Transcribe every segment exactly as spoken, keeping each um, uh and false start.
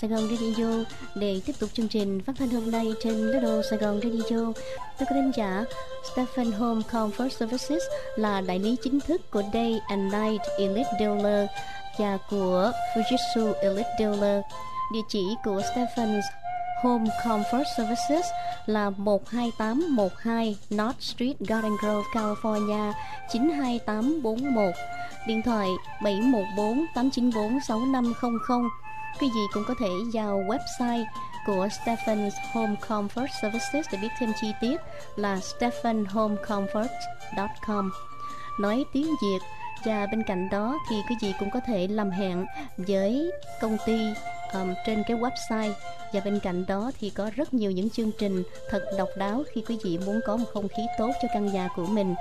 Sài Gòn Radio để tiếp tục chương trình phát thanh hôm nay trên Little Sài Gòn Radio. Thưa quý thính giả, Stephen Home Comfort Services là đại lý chính thức của Day and Night Elite Dealer và của Fujitsu Elite Dealer. Địa chỉ của Stephen's Home Comfort Services là một hai tám một hai North Street, Garden Grove, California chín hai tám bốn một. Điện thoại bảy một bốn tám chín bốn sáu năm không không. Quý vị cũng có thể vào website của Stephen's Home Comfort Services để biết thêm chi tiết là stephen home comfort chấm com. Nói tiếng Việt. Và bên cạnh đó thì quý vị cũng có thể làm hẹn với công ty um, trên cái website. Và bên cạnh đó thì có rất nhiều những chương trình thật độc đáo khi quý vị muốn có một không khí tốt cho căn nhà của mình.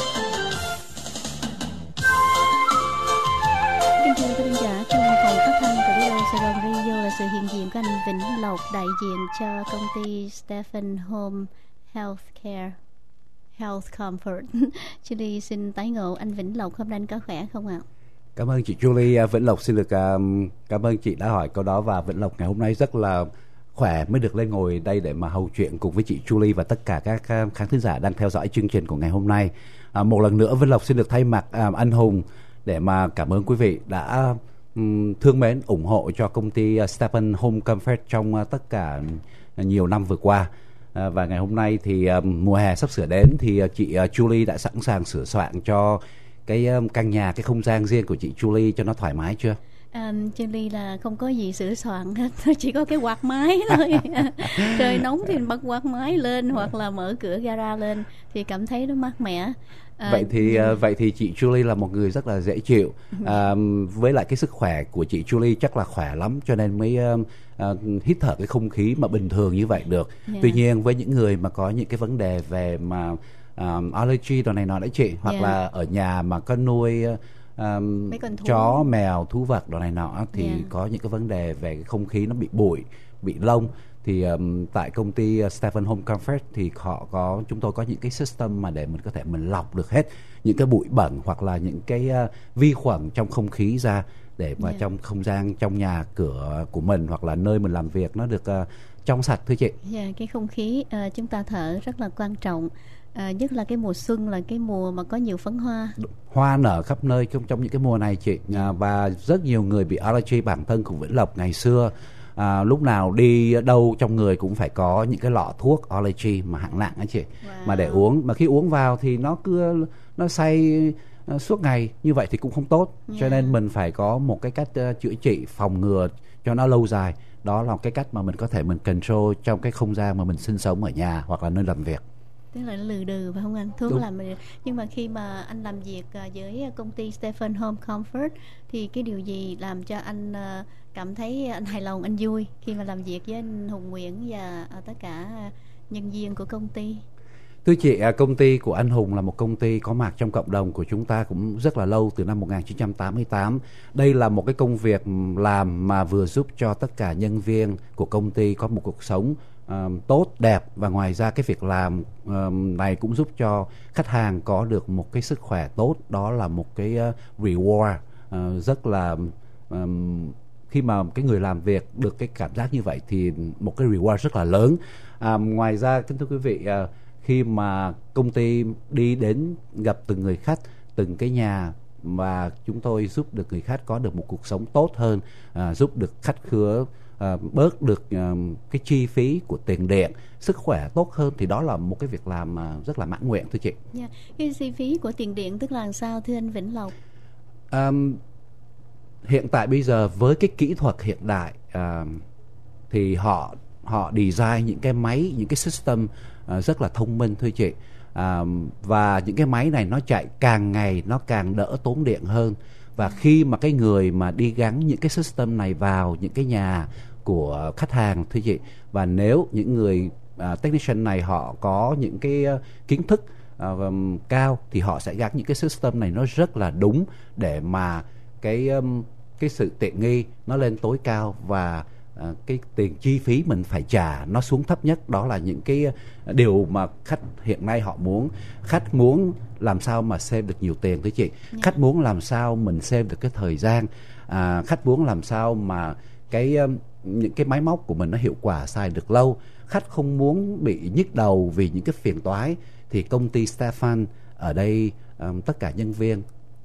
Kính thưa quý khán giả, trong phòng phát thanh của Radio Sài Gòn Radio là sự hiện diện của anh Vĩnh Lộc, đại diện cho công ty Stephen Home Healthcare Health Comfort. Julie xin tái ngộ anh Vĩnh Lộc, hôm nay anh có khỏe không ạ? Cảm ơn chị Julie. Vĩnh Lộc xin được um, cảm ơn chị đã hỏi câu đó, và Vĩnh Lộc ngày hôm nay rất là khỏe mới được lên ngồi đây để mà hầu chuyện cùng với chị Julie và tất cả các khán thính giả đang theo dõi chương trình của ngày hôm nay. À, một lần nữa Vĩnh Lộc xin được thay mặt um, anh Hùng để mà cảm ơn quý vị đã um, thương mến ủng hộ cho công ty uh, Stephen Home Comfort trong uh, tất cả nhiều năm vừa qua. À, và ngày hôm nay thì uh, mùa hè sắp sửa đến thì uh, chị uh, Julie đã sẵn sàng sửa soạn cho cái um, căn nhà, cái không gian riêng của chị Julie cho nó thoải mái chưa? À, Julie là không có gì sửa soạn hết, chỉ có cái quạt máy thôi. Trời nóng thì bật quạt máy lên hoặc là mở cửa gara lên thì cảm thấy nó mát mẻ. À, vậy thì uh, vậy thì chị Julie là một người rất là dễ chịu. À, với lại cái sức khỏe của chị Julie chắc là khỏe lắm cho nên mới uh, uh, hít thở cái không khí mà bình thường như vậy được. Yeah. Tuy nhiên với những người mà có những cái vấn đề về mà um, allergy đồ này nọ đấy chị, hoặc yeah. là ở nhà mà có nuôi um, chó, mèo, thú vật đồ này nọ thì yeah. có những cái vấn đề về cái không khí nó bị bụi, bị lông thì um, tại công ty uh, Stephen Home Comfort thì họ có chúng tôi có những cái system mà để mình có thể mình lọc được hết những cái bụi bẩn hoặc là những cái uh, vi khuẩn trong không khí ra để mà yeah. trong không gian, trong nhà cửa của mình hoặc là nơi mình làm việc nó được uh, trong sạch thưa chị. Yeah, cái không khí uh, chúng ta thở rất là quan trọng. À, nhất là cái mùa xuân là cái mùa mà có nhiều phấn hoa, hoa nở khắp nơi trong, trong những cái mùa này chị. À, và rất nhiều người bị allergy, bản thân của Vĩnh Lộc ngày xưa à, lúc nào đi đâu trong người cũng phải có những cái lọ thuốc allergy mà hạng nặng á chị. Wow. Mà để uống, mà khi uống vào thì nó cứ nó say uh, suốt ngày như vậy thì cũng không tốt. Yeah. Cho nên mình phải có một cái cách uh, chữa trị phòng ngừa cho nó lâu dài. Đó là cái cách mà mình có thể mình control trong cái không gian mà mình sinh sống ở nhà hoặc là nơi làm việc. Tức là lừ đừ phải không anh? Thuốc làm nhưng mà khi mà anh làm việc với công ty Stephen Home Comfort thì cái điều gì làm cho anh cảm thấy anh hài lòng, anh vui khi mà làm việc với anh Hùng Nguyễn và tất cả nhân viên của công ty? Thưa chị, công ty của anh Hùng là một công ty có mặt trong cộng đồng của chúng ta cũng rất là lâu, từ năm một nghìn chín trăm tám mươi tám. Đây là một cái công việc làm mà vừa giúp cho tất cả nhân viên của công ty có một cuộc sống Uh, tốt, đẹp, và ngoài ra cái việc làm uh, này cũng giúp cho khách hàng có được một cái sức khỏe tốt. Đó là một cái uh, reward uh, rất là um, khi mà cái người làm việc được cái cảm giác như vậy thì một cái reward rất là lớn. Uh, ngoài ra kính thưa quý vị, uh, khi mà công ty đi đến gặp từng người khách, từng cái nhà và chúng tôi giúp được người khách có được một cuộc sống tốt hơn, uh, giúp được khách khứa À, bớt được uh, cái chi phí của tiền điện, sức khỏe tốt hơn, thì đó là một cái việc làm uh, rất là mãn nguyện thưa chị. Yeah. Cái chi phí của tiền điện tức là sao thưa anh Vĩnh Lộc? Um, hiện tại bây giờ với cái kỹ thuật hiện đại uh, thì họ họ design những cái máy, những cái system uh, rất là thông minh thưa chị. Uh, và những cái máy này nó chạy càng ngày nó càng đỡ tốn điện hơn. Và khi mà cái người mà đi gắn những cái system này vào những cái nhà của khách hàng thưa chị, và nếu những người uh, technician này họ có những cái uh, kiến thức uh, um, cao thì họ sẽ gắn những cái system này nó rất là đúng để mà cái um, cái sự tiện nghi nó lên tối cao và uh, cái tiền chi phí mình phải trả nó xuống thấp nhất. Đó là những cái uh, điều mà khách hiện nay họ muốn. Khách muốn làm sao mà save được nhiều tiền thưa chị. Yeah. Khách muốn làm sao mình save được cái thời gian. À, khách muốn làm sao mà cái những cái máy móc của mình nó hiệu quả, xài được lâu, khách không muốn bị nhức đầu vì những cái phiền toái, thì công ty Stefan ở đây um, tất cả nhân viên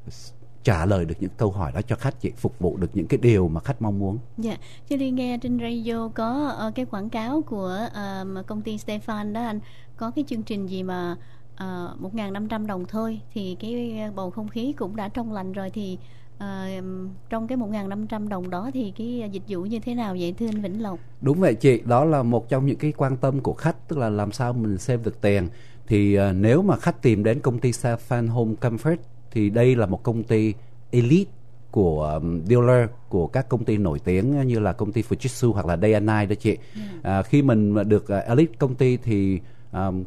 trả lời được những câu hỏi đó cho khách, chị, phục vụ được những cái điều mà khách mong muốn. Dạ, yeah. Chứ đi nghe trên radio có uh, cái quảng cáo của uh, công ty Stefan đó anh, có cái chương trình gì mà uh, một nghìn năm trăm đồng thôi thì cái bầu không khí cũng đã trong lành rồi, thì uh, trong cái một nghìn năm trăm đồng đó thì cái dịch vụ như thế nào vậy thưa anh Vĩnh Lộc? Đúng vậy chị, đó là một trong những cái quan tâm của khách, tức là làm sao mình save được tiền. Thì uh, nếu mà khách tìm đến công ty Stefan Home Comfort thì đây là một công ty elite của um, dealer của các công ty nổi tiếng như là công ty Fujitsu hoặc là Day and Night đó chị. Yeah. À, khi mình được uh, elite công ty thì um,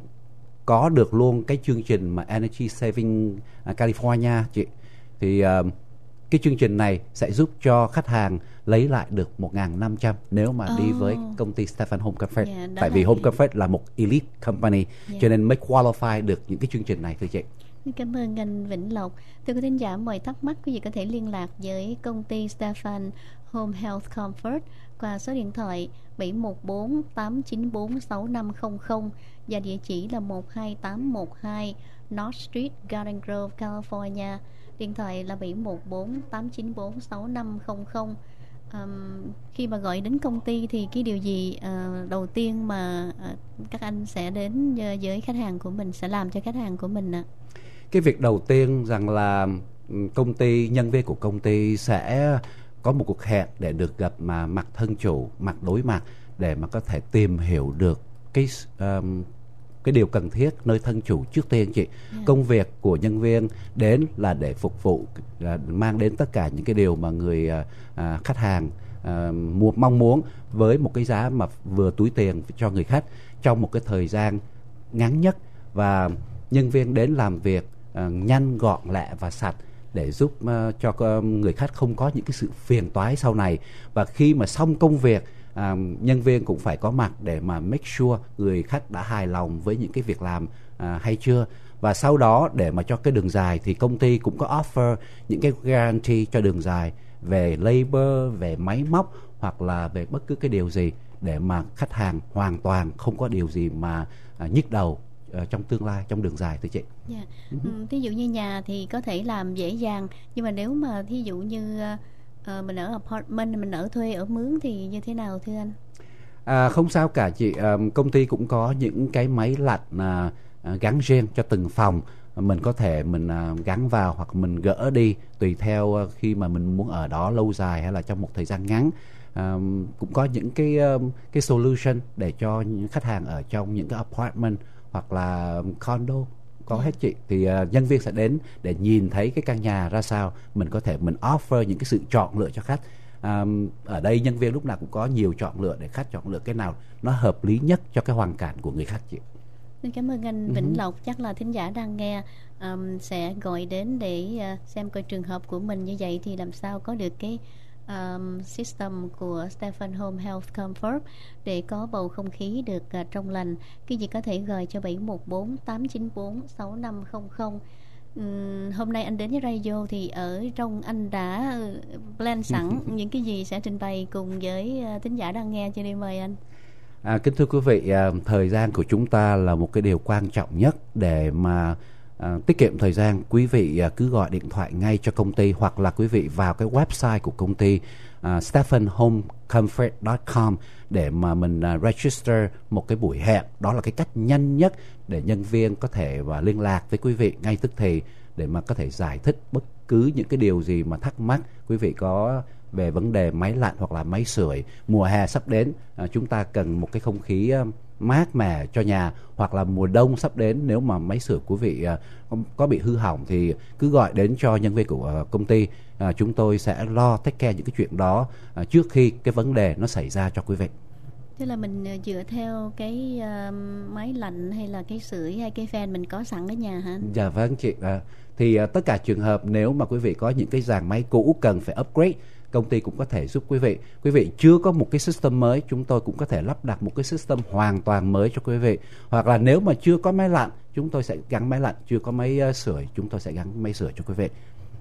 có được luôn cái chương trình mà Energy Saving uh, California chị. Thì uh, cái chương trình này sẽ giúp cho khách hàng lấy lại được một nghìn năm trăm nếu mà oh. đi với công ty Stefan Home Comfort. Yeah, tại vì Home Comfort là một elite company, yeah. cho nên mới qualify được những cái chương trình này thưa chị. Cảm ơn anh Vĩnh Lộc. Thưa quý thính giả, mọi thắc mắc quý vị có thể liên lạc với công ty Stefan Home Health Comfort qua số điện thoại bảy một bốn tám chín bốn sáu năm không không và địa chỉ là một hai tám một hai North Street, Garden Grove, California. Điện thoại là bảy một bốn tám chín bốn sáu năm không không. Um, khi mà gọi đến công ty thì cái điều gì uh, đầu tiên mà uh, các anh sẽ đến uh, với khách hàng của mình, sẽ làm cho khách hàng của mình ạ? À? Cái việc đầu tiên rằng là công ty, nhân viên của công ty sẽ có một cuộc hẹn để được gặp mà mặt thân chủ, mặt đối mặt, để mà có thể tìm hiểu được cái um, cái điều cần thiết nơi thân chủ trước tiên chị. Yeah. Công việc của nhân viên đến là để phục vụ, là mang đến tất cả những cái điều mà người uh, khách hàng uh, mua, mong muốn với một cái giá mà vừa túi tiền cho người khách trong một cái thời gian ngắn nhất, và nhân viên đến làm việc uh, nhanh, gọn, lẹ và sạch để giúp uh, cho uh, người khách không có những cái sự phiền toái sau này. Và khi mà xong công việc, À, nhân viên cũng phải có mặt để mà make sure người khách đã hài lòng với những cái việc làm à, hay chưa. Và sau đó để mà cho cái đường dài thì công ty cũng có offer những cái guarantee cho đường dài về labor, về máy móc hoặc là về bất cứ cái điều gì, để mà khách hàng hoàn toàn không có điều gì mà à, nhức đầu à, trong tương lai, trong đường dài thưa chị. Yeah. Uh-huh. Ừ, thí dụ như nhà thì có thể làm dễ dàng, nhưng mà nếu mà thí dụ như Uh, mình ở apartment, mình ở thuê, ở mướn thì như thế nào thưa anh? À, không sao cả chị. À, công ty cũng có những cái máy lạnh à, à, gắn riêng cho từng phòng. À, mình có thể mình à, gắn vào hoặc mình gỡ đi tùy theo à, khi mà mình muốn ở đó lâu dài hay là trong một thời gian ngắn. À, cũng có những cái um, cái solution để cho những khách hàng ở trong những cái apartment hoặc là condo có hết chị. Thì uh, nhân viên sẽ đến để nhìn thấy cái căn nhà ra sao, mình có thể mình offer những cái sự chọn lựa cho khách. Um, ở đây nhân viên lúc nào cũng có nhiều chọn lựa để khách chọn lựa cái nào nó hợp lý nhất cho cái hoàn cảnh của người khách chị. Xin cảm ơn anh Vĩnh uh-huh. Lộc. Chắc là thính giả đang nghe um, sẽ gọi đến để uh, xem coi trường hợp của mình như vậy thì làm sao có được cái Um, system của Stefan Home Health Comfort để có bầu không khí được uh, trong lành. Cái gì có thể gọi cho bảy một bốn tám chín bốn sáu năm không không. um, Hôm nay anh đến với radio thì ở trong anh đã plan sẵn những cái gì sẽ trình bày cùng với uh, thính giả đang nghe, cho nên mời anh. À, kính thưa quý vị, uh, thời gian của chúng ta là một cái điều quan trọng nhất để mà À, tiết kiệm thời gian. Quý vị à, cứ gọi điện thoại ngay cho công ty, hoặc là quý vị vào cái website của công ty à, stefan home comfort chấm com để mà mình à, register một cái buổi hẹn. Đó là cái cách nhanh nhất để nhân viên có thể và liên lạc với quý vị ngay tức thì để mà có thể giải thích bất cứ những cái điều gì mà thắc mắc quý vị có về vấn đề máy lạnh hoặc là máy sưởi. Mùa hè sắp đến, à, chúng ta cần một cái không khí à, mát mẻ cho nhà, hoặc là mùa đông sắp đến, nếu mà máy sưởi của quý vị uh, có bị hư hỏng thì cứ gọi đến cho nhân viên của uh, công ty. Uh, chúng tôi sẽ lo take care những cái chuyện đó uh, trước khi cái vấn đề nó xảy ra cho quý vị. Tức là mình uh, dựa theo cái uh, máy lạnh hay là cái sưởi hay cái fan mình có sẵn ở nhà hả? Dạ vâng chị. Uh, thì uh, tất cả trường hợp nếu mà quý vị có những cái dàn máy cũ cần phải upgrade, công ty cũng có thể giúp quý vị. Quý vị chưa có một cái system mới, chúng tôi cũng có thể lắp đặt một cái system hoàn toàn mới cho quý vị. Hoặc là nếu mà chưa có máy lạnh, chúng tôi sẽ gắn máy lạnh. Chưa có máy uh, sưởi, chúng tôi sẽ gắn máy sưởi cho quý vị.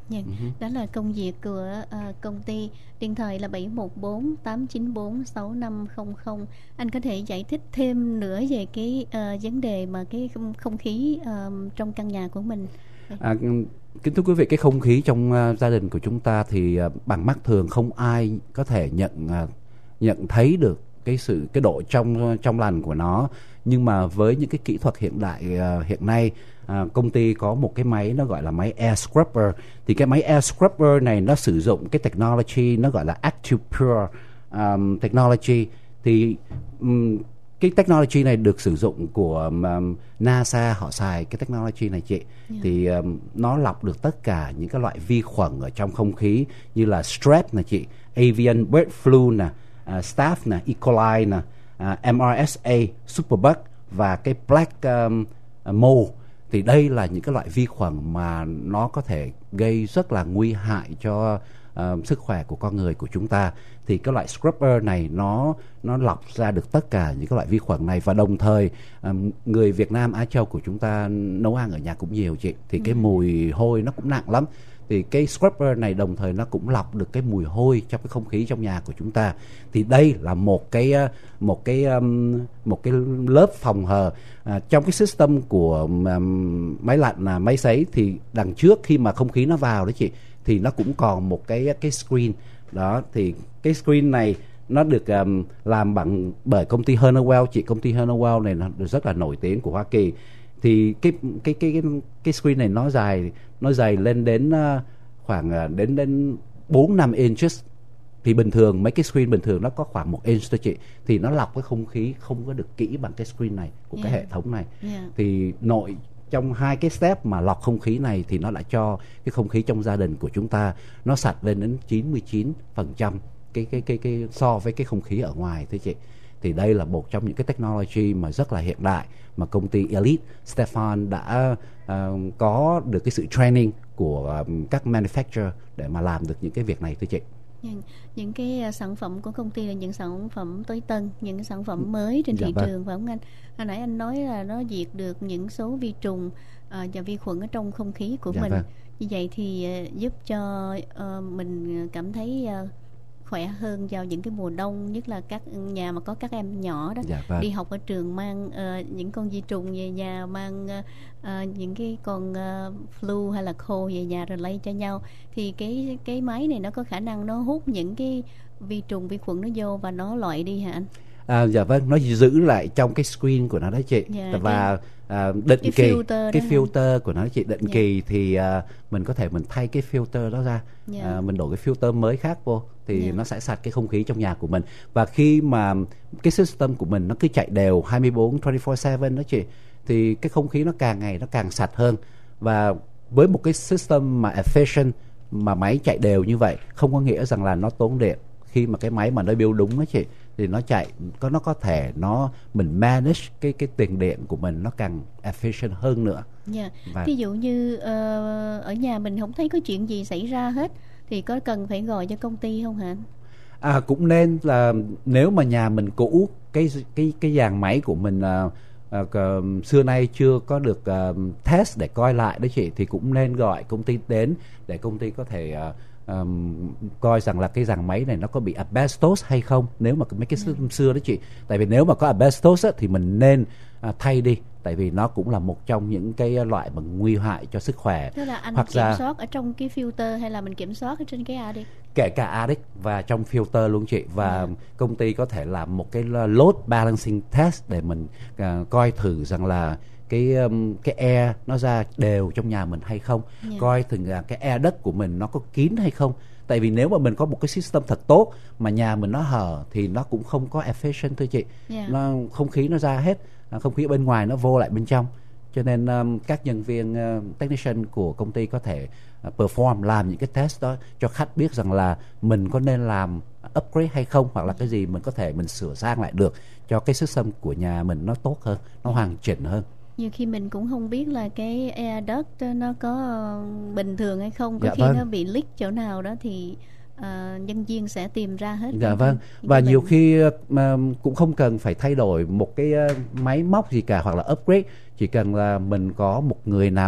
Yeah. Uh-huh. Đó là công việc của uh, công ty. Điện thoại là bảy một bốn tám chín bốn sáu năm không không. Anh có thể giải thích thêm nữa về cái uh, vấn đề mà cái không khí uh, trong căn nhà của mình? À, kính thưa quý vị, cái không khí trong uh, gia đình của chúng ta thì uh, bằng mắt thường không ai có thể nhận uh, nhận thấy được cái sự cái độ trong trong lành của nó. Nhưng mà với những cái kỹ thuật hiện đại uh, hiện nay, uh, công ty có một cái máy nó gọi là máy air scrubber. Thì cái máy air scrubber này nó sử dụng cái technology nó gọi là Active Pure um, technology. Thì um, cái technology này được sử dụng của um, NASA, họ xài cái technology này chị. Yeah. Thì um, nó lọc được tất cả những cái loại vi khuẩn ở trong không khí như là strep nè chị, avian bird flu nè, uh, staph nè, E. coli nè, uh, M R S A, superbug và cái black um, mold. Thì đây là những cái loại vi khuẩn mà nó có thể gây rất là nguy hại cho uh, sức khỏe của con người của chúng ta. Thì cái loại scrubber này nó nó lọc ra được tất cả những cái loại vi khuẩn này. Và đồng thời um, người Việt Nam Á Châu của chúng ta nấu ăn ở nhà cũng nhiều chị. Thì cái mùi hôi nó cũng nặng lắm. Thì cái scrubber này đồng thời nó cũng lọc được cái mùi hôi trong cái không khí trong nhà của chúng ta. Thì đây là một cái một cái um, một cái lớp phòng hờ à, trong cái system của um, máy lạnh là máy sấy. Thì đằng trước khi mà không khí nó vào đó chị, thì nó cũng còn một cái cái screen đó. Thì cái screen này nó được um, làm bằng bởi công ty Honeywell chị. Công ty Honeywell này nó rất là nổi tiếng của Hoa Kỳ. Thì cái cái cái cái cái screen này nó dài nó dày lên đến uh, khoảng uh, đến đến bốn năm inches. Thì bình thường mấy cái screen bình thường nó có khoảng một inch thôi chị. Thì nó lọc cái không khí không có được kỹ bằng cái screen này của yeah. cái hệ thống này. Yeah. Thì nội trong hai cái step mà lọc không khí này thì nó đã cho cái không khí trong gia đình của chúng ta nó sạch lên đến chín mươi chín phần trăm cái cái cái cái so với cái không khí ở ngoài thôi chị. Thì đây là một trong những cái technology mà rất là hiện đại mà công ty Elite Stefan đã uh, có được cái sự training của um, các manufacturer để mà làm được những cái việc này thưa chị. Những, những cái uh, sản phẩm của công ty là những sản phẩm tối tân, những cái sản phẩm mới trên dạ thị vâng. trường, phải không anh? Hồi nãy anh nói là nó diệt được những số vi trùng uh, và vi khuẩn ở trong không khí của dạ mình. Vâng. Như vậy thì uh, giúp cho uh, mình cảm thấy uh, khỏe hơn vào những cái mùa đông, nhất là các nhà mà có các em nhỏ đó, dạ vâng. đi học ở trường mang uh, những con vi trùng về nhà, mang uh, uh, những cái con uh, flu hay là khô về nhà rồi lây cho nhau. Thì cái cái máy này nó có khả năng nó hút những cái vi trùng vi khuẩn nó vô và nó loại đi hả anh? À, dạ vâng, nó giữ lại trong cái screen của nó đó chị. Dạ, và cái, à, định cái kỳ filter cái đó filter hả? Của nó chị định dạ. kỳ thì à, mình có thể mình thay cái filter đó ra, dạ. à, mình đổi cái filter mới khác vô thì dạ. nó sẽ sạch cái không khí trong nhà của mình. Và khi mà cái system của mình nó cứ chạy đều hai mươi bốn hai mươi bốn bảy đó chị, thì cái không khí nó càng ngày nó càng sạch hơn. Và với một cái system mà efficient, mà máy chạy đều như vậy, không có nghĩa rằng là nó tốn điện. Khi mà cái máy mà nó build đúng đó chị, thì nó chạy có nó có thể nó mình manage cái cái tiền điện của mình nó càng efficient hơn nữa. Dạ. Và ví dụ như uh, ở nhà mình không thấy có chuyện gì xảy ra hết thì có cần phải gọi cho công ty không hả? À, cũng nên là nếu mà nhà mình cũ, cái cái cái dàn máy của mình uh, uh, uh, xưa nay chưa có được uh, test để coi lại đó chị, thì cũng nên gọi công ty đến để công ty có thể uh, Um, coi rằng là cái dàn máy này nó có bị asbestos hay không, nếu mà mấy cái system yeah. xưa đó chị. Tại vì nếu mà có asbestos á, thì mình nên uh, thay đi, tại vì nó cũng là một trong những cái loại mà nguy hại cho sức khỏe. Tức là anh Hoặc kiểm ra, soát ở trong cái filter hay là mình kiểm soát ở trên cái addict? Kể cả addict và trong filter luôn chị. Và yeah. công ty có thể làm một cái load balancing test để mình uh, coi thử rằng là cái um, cái air nó ra đều trong nhà mình hay không, yeah. coi thử là cái air đất của mình nó có kín hay không. Tại vì nếu mà mình có một cái system thật tốt mà nhà mình nó hở thì nó cũng không có efficient thôi chị. Yeah. Nó không khí nó ra hết, không khí bên ngoài nó vô lại bên trong. Cho nên um, các nhân viên uh, technician của công ty có thể uh, perform làm những cái test đó cho khách biết rằng là mình có nên làm upgrade hay không, hoặc là cái gì mình có thể mình sửa sang lại được cho cái system của nhà mình nó tốt hơn, nó hoàn chỉnh hơn. Nhiều khi mình cũng không biết là cái air duct nó có bình thường hay không, có dạ khi vâng. nó bị leak chỗ nào đó thì uh, nhân viên sẽ tìm ra hết. Dạ vâng. Và nhiều bệnh. khi uh, cũng không cần phải thay đổi một cái uh, máy móc gì cả hoặc là upgrade, chỉ cần là mình có một người nào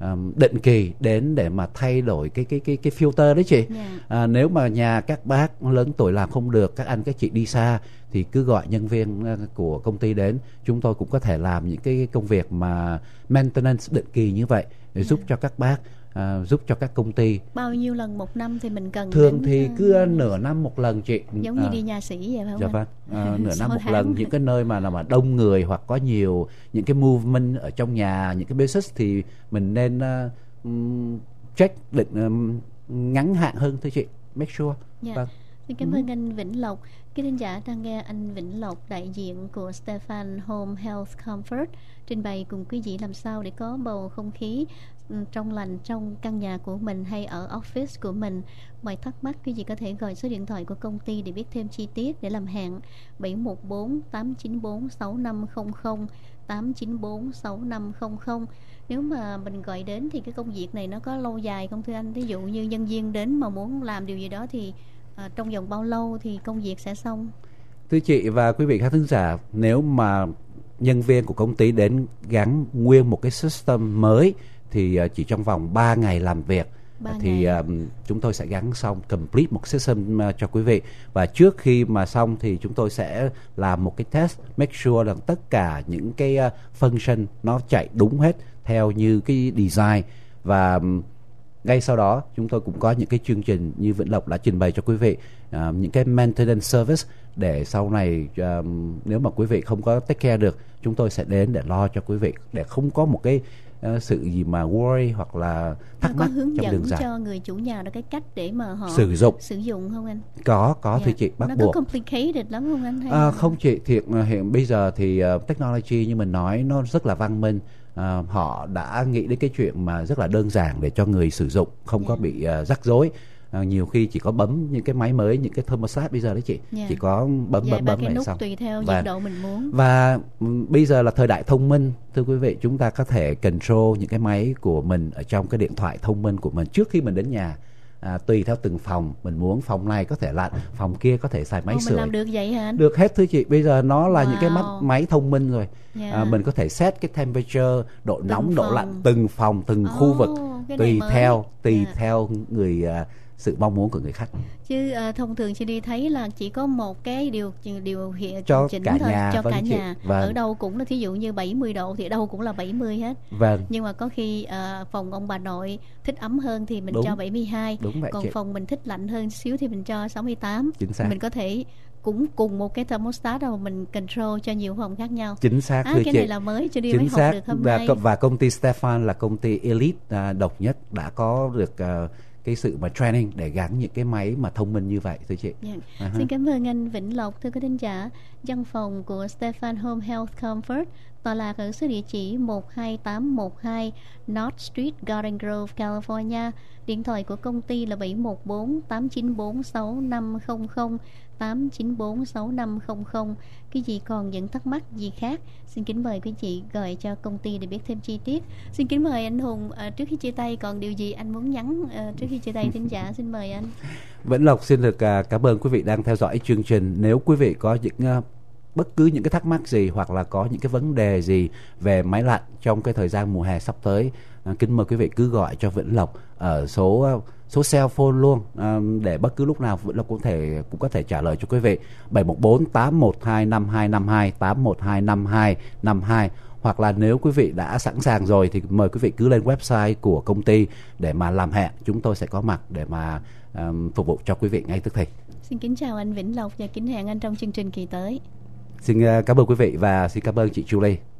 um, định kỳ đến để mà thay đổi cái cái cái cái filter đấy chị. Yeah. À, nếu mà nhà các bác lớn tuổi làm không được, các anh các chị đi xa thì cứ gọi nhân viên của công ty đến, chúng tôi cũng có thể làm những cái công việc mà maintenance định kỳ như vậy để yeah. giúp cho các bác. À, giúp cho các công ty. Bao nhiêu lần một năm thì mình cần? Thường đến, thì cứ uh, nửa năm một lần chị. Giống như à, đi nhà sĩ vậy phải không? Dạ vâng. À, nửa năm một tháng. lần, những cái nơi mà mà đông người hoặc có nhiều những cái movement ở trong nhà, những cái business thì mình nên uh, um, check định um, ngắn hạn hơn thôi chị. Make sure. Yeah. Vâng. Xin cảm ơn anh Vĩnh Lộc. Quý thính giả đang nghe anh Vĩnh Lộc, đại diện của Stefan Home Health Comfort, trình bày cùng quý vị làm sao để có bầu không khí trong lành trong căn nhà của mình hay ở office của mình. Mọi thắc mắc quý vị có thể gọi số điện thoại của công ty để biết thêm chi tiết để làm hẹn bảy một bốn tám chín bốn sáu năm không không tám chín bốn sáu năm không không. Nếu mà mình gọi đến thì cái công việc này nó có lâu dài không thưa anh? Ví dụ như nhân viên đến mà muốn làm điều gì đó thì à, trong vòng bao lâu thì công việc sẽ xong? Thưa chị và quý vị khán thính giả, nếu mà nhân viên của công ty đến gắn nguyên một cái system mới thì chỉ trong vòng ba ngày làm việc thì uh, chúng tôi sẽ gắn xong complete một system uh, cho quý vị. Và trước khi mà xong thì chúng tôi sẽ làm một cái test, make sure rằng tất cả những cái uh, function nó chạy đúng hết theo như cái design. Và um, ngay sau đó chúng tôi cũng có những cái chương trình như Vĩnh Lộc đã trình bày cho quý vị, uh, những cái maintenance service để sau này uh, nếu mà quý vị không có take care được, chúng tôi sẽ đến để lo cho quý vị, để không có một cái uh, sự gì mà worry hoặc là thắc mắc trong đường dài. Có hướng dẫn cho người chủ nhà đó cái cách để mà họ sử dụng sử dụng không anh? Có, có yeah. thưa chị, bắt nó buộc. Nó có complicated lắm không anh? Hay À, không chị, thiệt hiện bây giờ thì uh, technology như mình nói nó rất là văn minh. Uh, họ đã nghĩ đến cái chuyện mà rất là đơn giản để cho người sử dụng không yeah. có bị uh, rắc rối. Uh, nhiều khi chỉ có bấm những cái máy mới, những cái thermostat bây giờ đấy chị, yeah. chỉ có bấm yeah, bấm bấm cái này xong. Tùy theo và, nhiệt độ mình muốn. Và um, bây giờ là thời đại thông minh, thưa quý vị, chúng ta có thể control những cái máy của mình ở trong cái điện thoại thông minh của mình trước khi mình đến nhà. À, tùy theo từng phòng, mình muốn phòng này có thể lạnh, phòng kia có thể xài máy Ồ, sưởi. mình làm được vậy hả anh? Được hết thưa chị, bây giờ nó là wow. những cái mắt máy thông minh rồi. yeah. à, Mình có thể set cái temperature, độ từng nóng, phòng. độ lạnh từng phòng, từng oh, khu vực, tùy theo tùy yeah. theo người uh, sự mong muốn của người khách. Chứ uh, thông thường chị đi thấy là chỉ có một cái điều điều hiện cho chỉnh cả thôi, nhà, cho vâng cả chị. nhà. Vâng. Ở đâu cũng là thí dụ như bảy mươi độ thì ở đâu cũng là bảy mươi hết. Vâng. Nhưng mà có khi uh, phòng ông bà nội thích ấm hơn thì mình Đúng. cho bảy mươi hai. Đúng vậy, còn chị. phòng mình thích lạnh hơn xíu thì mình cho sáu mươi tám. Chính xác. Mình có thể cũng cùng một cái thermostat đâu mình control cho nhiều phòng khác nhau. Chính xác, à, thưa cái chị. này là mới cho đi Chính mới xác. học được hôm và, nay. và công ty Stefan là công ty elite uh, độc nhất đã có được uh, cái sự mà training để gắn những cái máy mà thông minh như vậy thưa chị. Yeah. Uh-huh. Xin cảm ơn anh Vĩnh Lộc. Thưa quý thính giả, văn phòng của Stefan Home Health Comfort tọa lạc ở số địa chỉ một hai tám một hai North Street, Garden Grove, California. Điện thoại của công ty là bảy một bốn tám chín bốn sáu năm không không tám chín bốn sáu năm không không. Quý vị còn những thắc mắc gì khác, xin kính mời quý vị gọi cho công ty để biết thêm chi tiết. Xin kính mời anh Hùng, à, trước khi chia tay còn điều gì anh muốn nhắn à, trước khi chia tay thính giả, xin mời anh. Vĩnh Lộc xin được uh, cảm ơn quý vị đang theo dõi chương trình. Nếu quý vị có những uh, bất cứ những cái thắc mắc gì hoặc là có những cái vấn đề gì về máy lạnh trong cái thời gian mùa hè sắp tới, uh, kính mời quý vị cứ gọi cho Vĩnh Lộc ở số uh, số cell phone luôn, uh, để bất cứ lúc nào Vĩnh Lộc cũng thể cũng có thể trả lời cho quý vị. Bảy một bốn tám một hai năm hai năm hai tám một hai năm hai năm hai. Hoặc là nếu quý vị đã sẵn sàng rồi thì mời quý vị cứ lên website của công ty để mà làm hẹn, chúng tôi sẽ có mặt để mà um, phục vụ cho quý vị ngay tức thì. Xin kính chào anh Vĩnh Lộc và kính hẹn anh trong chương trình kỳ tới. Xin uh, cảm ơn quý vị và xin cảm ơn chị Julie.